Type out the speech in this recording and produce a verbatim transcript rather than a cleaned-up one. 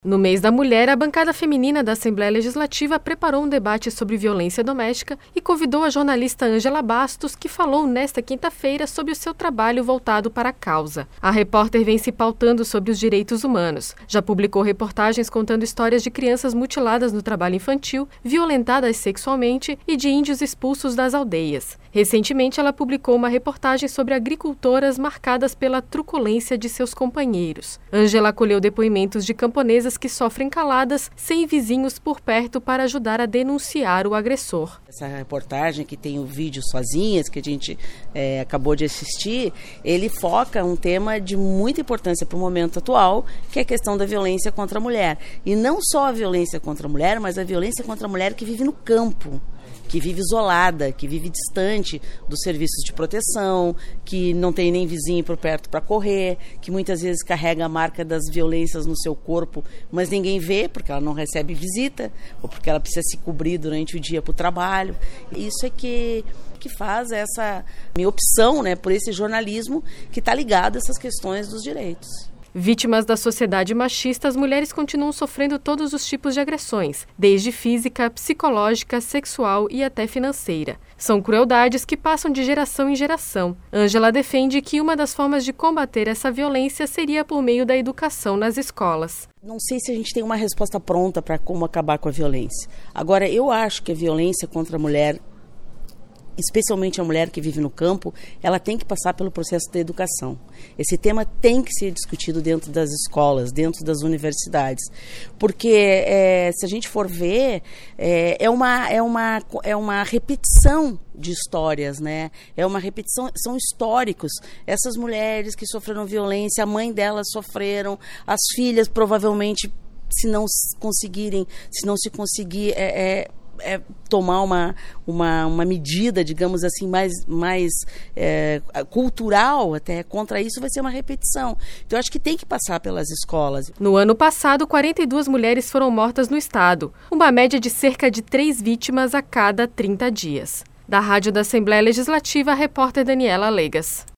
No mês da mulher, a bancada feminina da Assembleia Legislativa preparou um debate sobre violência doméstica e convidou a jornalista Ângela Bastos, que falou nesta quinta-feira sobre o seu trabalho voltado para a causa. A repórter vem se pautando sobre os direitos humanos. Já publicou reportagens contando histórias de crianças mutiladas no trabalho infantil, violentadas sexualmente e de índios expulsos das aldeias. Recentemente, ela publicou uma reportagem sobre agricultoras marcadas pela truculência de seus companheiros. Ângela acolheu depoimentos de camponesas que sofrem caladas, sem vizinhos por perto para ajudar a denunciar o agressor. Essa reportagem que tem o vídeo Sozinhas, que a gente é, acabou de assistir, ele foca um tema de muita importância para o momento atual, que é a questão da violência contra a mulher. E não só a violência contra a mulher, mas a violência contra a mulher que vive no campo, que vive isolada, que vive distante dos serviços de proteção, que não tem nem vizinho por perto para correr, que muitas vezes carrega a marca das violências no seu corpo, mas ninguém vê porque ela não recebe visita, ou porque ela precisa se cobrir durante o dia para o trabalho. Isso é que, que faz essa minha opção, né, por esse jornalismo que está ligado a essas questões dos direitos. Vítimas da sociedade machista, as mulheres continuam sofrendo todos os tipos de agressões, desde física, psicológica, sexual e até financeira. São crueldades que passam de geração em geração. Ângela defende que uma das formas de combater essa violência seria por meio da educação nas escolas. Não sei se a gente tem uma resposta pronta para como acabar com a violência. Agora, eu acho que a violência contra a mulher, especialmente a mulher que vive no campo, ela tem que passar pelo processo da educação. Esse tema tem que ser discutido dentro das escolas, dentro das universidades, porque é, se a gente for ver, é, é, uma, é, uma, é uma repetição de histórias, né? É uma repetição, são históricos. Essas mulheres que sofreram violência, a mãe delas sofreram, as filhas provavelmente, se não conseguirem, se não se conseguir... É, é, É tomar uma, uma, uma medida, digamos assim, mais, mais é, cultural até contra isso, vai ser uma repetição. Então, eu acho que tem que passar pelas escolas. No ano passado, quarenta e duas mulheres foram mortas no estado, uma média de cerca de três vítimas a cada trinta dias. Da Rádio da Assembleia Legislativa, a repórter Daniela Legas.